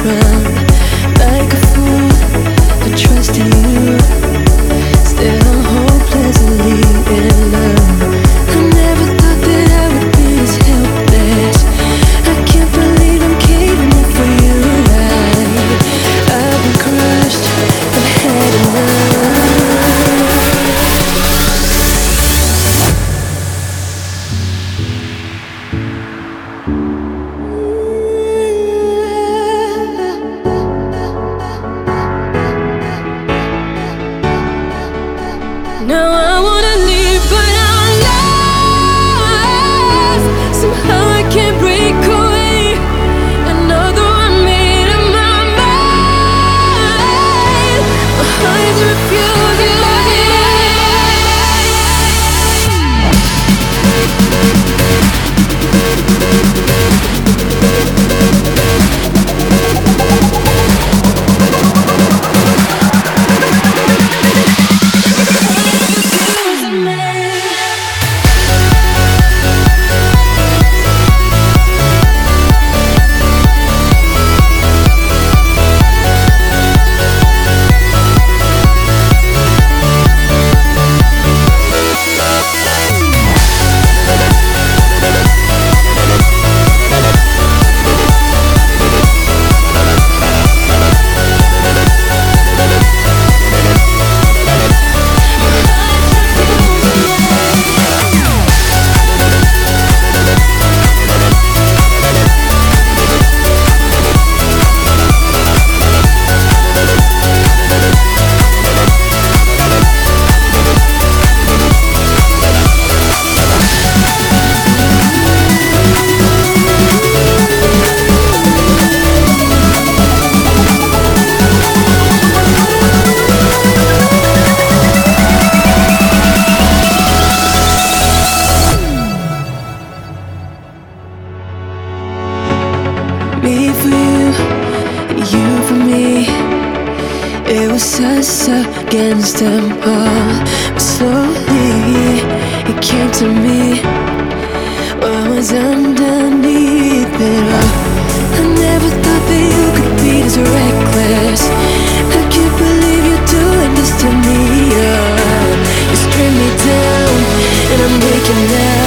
ground. Like a fool, I trusted you. Still hopelessly in love. I never thought that I would be this helpless. I can't believe I'm caving in for you. I've been crushed, I've had enough. Now I wanna leave, but I'm lost. Somehow I can't break away. Another one made in my mind. My heart's refusing. Me for you, you for me. It was us against them all. But slowly it came to me what was underneath it all. I never thought that you could be this reckless. I can't believe you're doing this to me. You string me down and I'm waking up.